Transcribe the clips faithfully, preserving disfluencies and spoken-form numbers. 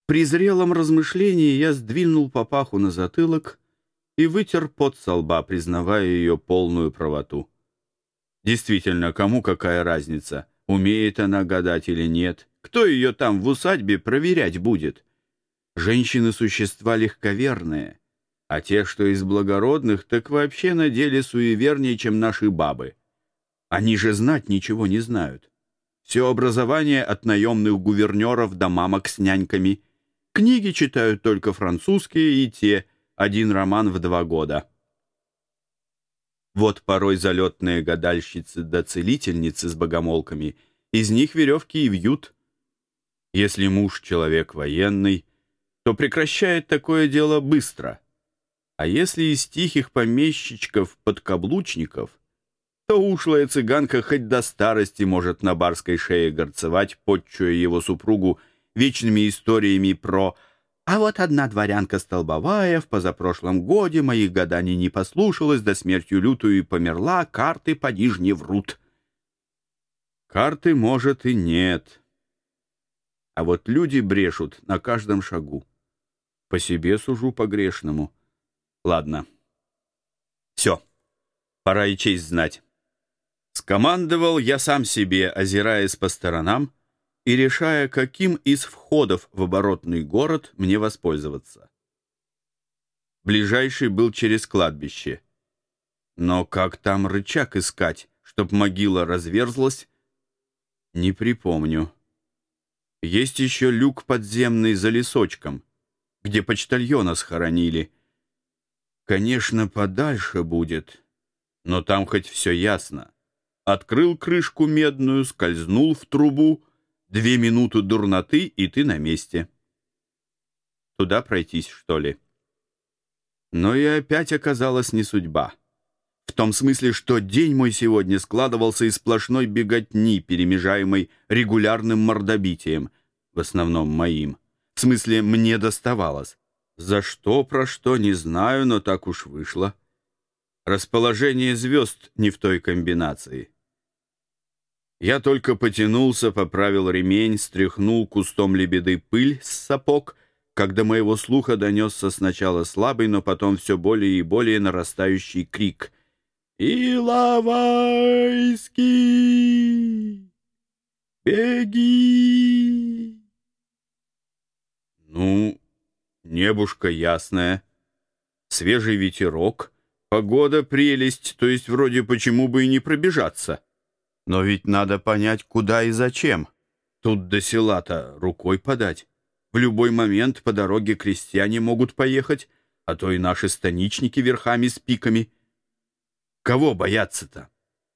При зрелом размышлении я сдвинул папаху на затылок и вытер пот со лба, признавая ее полную правоту. Действительно, кому какая разница, умеет она гадать или нет? Кто ее там в усадьбе проверять будет? Женщины — существа легковерные, а те, что из благородных, так вообще на деле суевернее, чем наши бабы. Они же знать ничего не знают. Все образование от наемных гувернеров до мамок с няньками. Книги читают только французские, и те один роман в два года. Вот порой залетные гадальщицы да целительницы с богомолками, из них веревки и вьют. Если муж человек военный, то прекращает такое дело быстро. А если из тихих помещичков-подкаблучников, то ушлая цыганка хоть до старости может на барской шее горцевать, подчуя его супругу вечными историями про «А вот одна дворянка столбовая в позапрошлом годе моих гаданий не послушалась, до смертью лютую и померла, карты поди ж не врут». Карты, может, и нет. А вот люди брешут на каждом шагу. По себе сужу по-грешному. Ладно. Все. Пора и честь знать. Скомандовал я сам себе, озираясь по сторонам и решая, каким из входов в оборотный город мне воспользоваться. Ближайший был через кладбище. Но как там рычаг искать, чтоб могила разверзлась, не припомню. Есть еще люк подземный за лесочком, где почтальона схоронили. Конечно, подальше будет, но там хоть все ясно. Открыл крышку медную, скользнул в трубу, две минуты дурноты, и ты на месте. Туда пройтись, что ли? Но и опять оказалась не судьба. В том смысле, что день мой сегодня складывался из сплошной беготни, перемежаемой регулярным мордобитием, в основном моим. В смысле, мне доставалось. За что, про что, не знаю, но так уж вышло. Расположение звезд не в той комбинации. Я только потянулся, поправил ремень, стряхнул кустом лебеды пыль с сапог, когда до моего слуха донесся сначала слабый, но потом все более и более нарастающий крик. «Иловайский! Беги!» Ну, небушка ясное, свежий ветерок, погода прелесть, то есть вроде почему бы и не пробежаться. Но ведь надо понять, куда и зачем. Тут до села-то рукой подать. В любой момент по дороге крестьяне могут поехать, а то и наши станичники верхами с пиками. Кого бояться-то?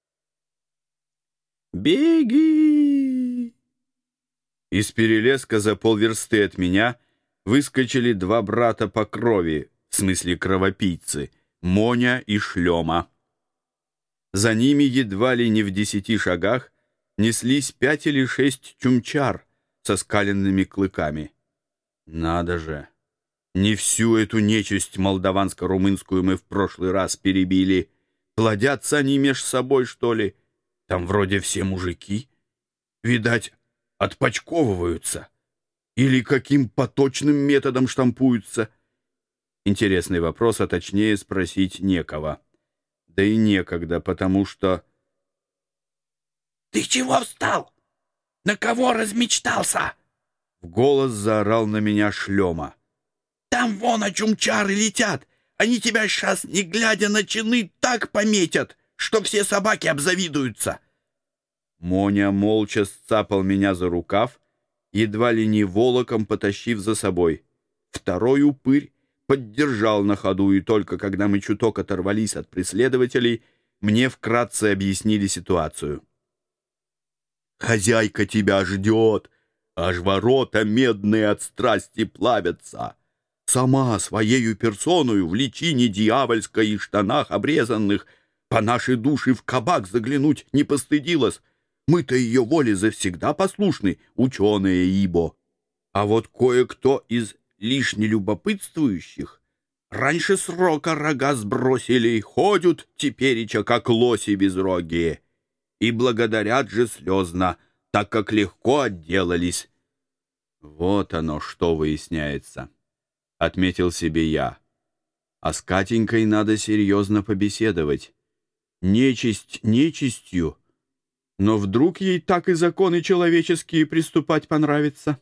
«Беги!» Из перелеска за полверсты от меня выскочили два брата по крови, в смысле кровопийцы, Моня и Шлема. За ними едва ли не в десяти шагах неслись пять или шесть чумчар со скаленными клыками. Надо же! Не всю эту нечисть молдаванско-румынскую мы в прошлый раз перебили. Плодятся они меж собой, что ли? Там вроде все мужики. Видать, отпочковываются. Или каким поточным методом штампуются? Интересный вопрос, а точнее спросить некого. Да и некогда, потому что... «Ты чего встал? На кого размечтался?» В голос заорал на меня Шлема. «Там вон очумчары летят. Они тебя сейчас, не глядя на чины, так пометят, что все собаки обзавидуются». Моня молча сцапал меня за рукав, едва ли не волоком потащив за собой. Второй упырь поддержал на ходу, и только когда мы чуток оторвались от преследователей, мне вкратце объяснили ситуацию. «Хозяйка тебя ждет, аж ворота медные от страсти плавятся. Сама своею персоною в личине дьявольской и штанах обрезанных по нашей душе в кабак заглянуть не постыдилась. Мы-то ее воле завсегда послушны, ученые ибо. А вот кое-кто из лишне любопытствующих раньше срока рога сбросили, ходят тепереча, как лоси безрогие, и благодарят же слезно, так как легко отделались». Вот оно что выясняется, — отметил себе я. А с Катенькой надо серьезно побеседовать. Нечисть нечистью, но вдруг ей так и законы человеческие приступать понравится.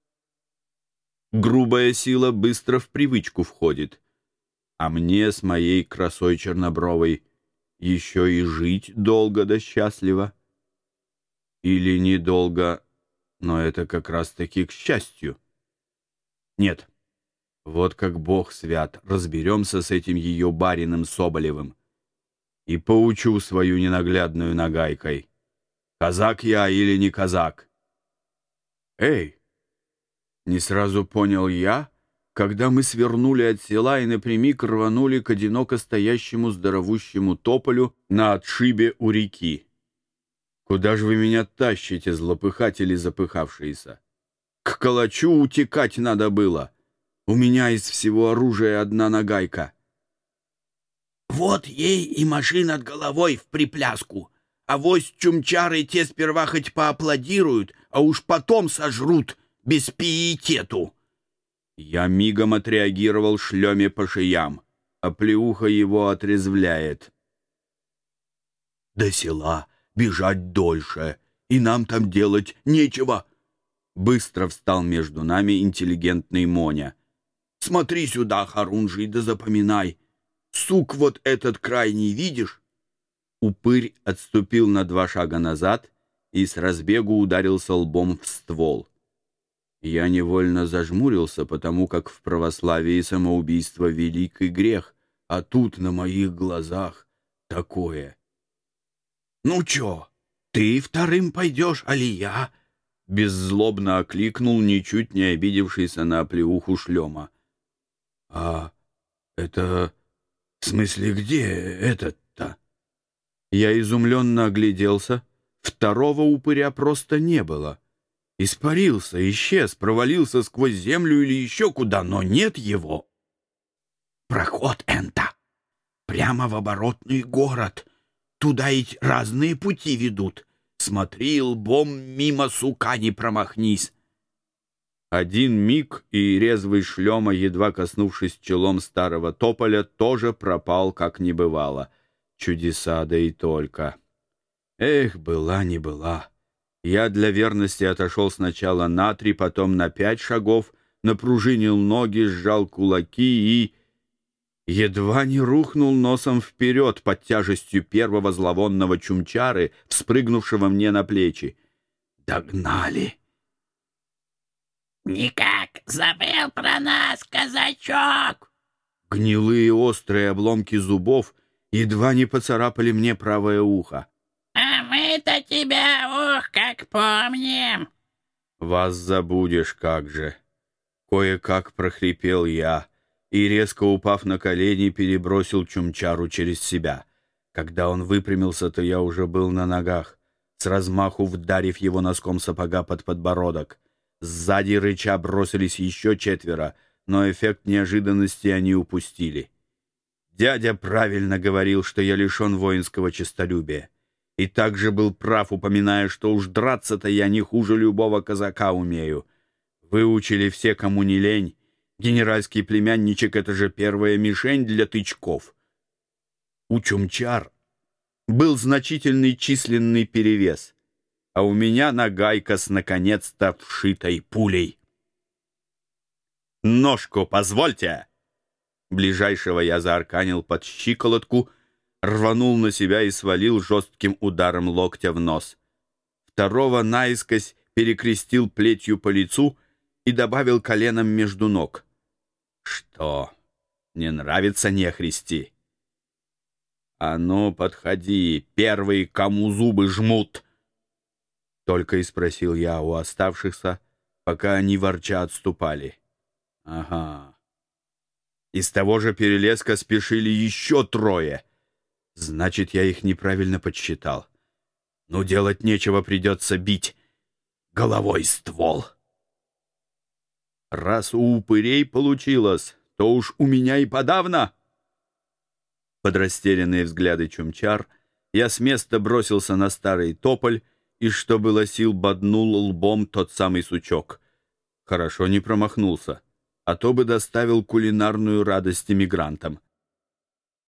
Грубая сила быстро в привычку входит, а мне с моей красой чернобровой еще и жить долго да счастливо. Или недолго, но это как раз-таки к счастью. Нет, вот как Бог свят, разберемся с этим ее барином Соболевым и поучу свою ненаглядную нагайкой. Казак я или не казак? Эй! Не сразу понял я, когда мы свернули от села и напрямик рванули к одиноко стоящему здоровущему тополю на отшибе у реки. Куда же вы меня тащите, злопыхатели запыхавшиеся? К калачу утекать надо было. У меня из всего оружия одна нагайка. Вот ей и машина над головой в припляску. А вось чумчары те сперва хоть поаплодируют, а уж потом сожрут без пиетету. Я мигом отреагировал шлеме по шеям, а плеуха его отрезвляет. До села бежать дольше, и нам там делать нечего. Быстро встал между нами интеллигентный Моня. Смотри сюда, Харунжий, да запоминай. Сук вот этот крайний видишь? Упырь отступил на два шага назад и с разбегу ударился лбом в ствол. Я невольно зажмурился, потому как в православии самоубийство — великий грех, а тут на моих глазах такое. «Ну чё, ты вторым пойдешь, али я?» Беззлобно окликнул ничуть не обидевшийся на оплеуху шлема. «А это... в смысле, где этот-то?» Я изумленно огляделся. Второго упыря просто не было. Испарился, исчез, провалился сквозь землю или еще куда, но нет его. «Проход энта. Прямо в оборотный город. Туда ведь разные пути ведут. Смотри, лбом мимо сука не промахнись». Один миг, и резвый шлема, едва коснувшись челом старого тополя, тоже пропал, как не бывало. Чудеса, да и только. Эх, была не была. Я для верности отошел сначала на три, потом на пять шагов, напружинил ноги, сжал кулаки и... едва не рухнул носом вперед под тяжестью первого зловонного чумчары, вспрыгнувшего мне на плечи. «Догнали!» «Никак забыл про нас, казачок!» Гнилые острые обломки зубов едва не поцарапали мне правое ухо. «А мы-то тебя, ух, как помним!» «Вас забудешь, как же!» Кое-как прохрипел я и, резко упав на колени, перебросил чумчару через себя. Когда он выпрямился, то я уже был на ногах, с размаху вдарив его носком сапога под подбородок. Сзади рыча бросились еще четверо, но эффект неожиданности они упустили. Дядя правильно говорил, что я лишен воинского честолюбия. И также был прав, упоминая, что уж драться-то я не хуже любого казака умею. Выучили все, кому не лень. Генеральский племянничек — это же первая мишень для тычков. У чумчар был значительный численный перевес, а у меня нагайка с наконец-то вшитой пулей. «Ножку позвольте!» Ближайшего я заарканил под щиколотку, рванул на себя и свалил жестким ударом локтя в нос. Второго наискось перекрестил плетью по лицу и добавил коленом между ног. «Что, не нравится нехристи?» «А ну, подходи, первый, кому зубы жмут!» Только и спросил я у оставшихся, пока они ворча отступали. «Ага». Из того же перелеска спешили еще трое. Значит, я их неправильно подсчитал. Ну, делать нечего, придется бить головой ствол. Раз у упырей получилось, то уж у меня и подавно. Под растерянные взгляды чумчар я с места бросился на старый тополь и, что было сил, боднул лбом тот самый сучок. Хорошо не промахнулся, а то бы доставил кулинарную радость эмигрантам.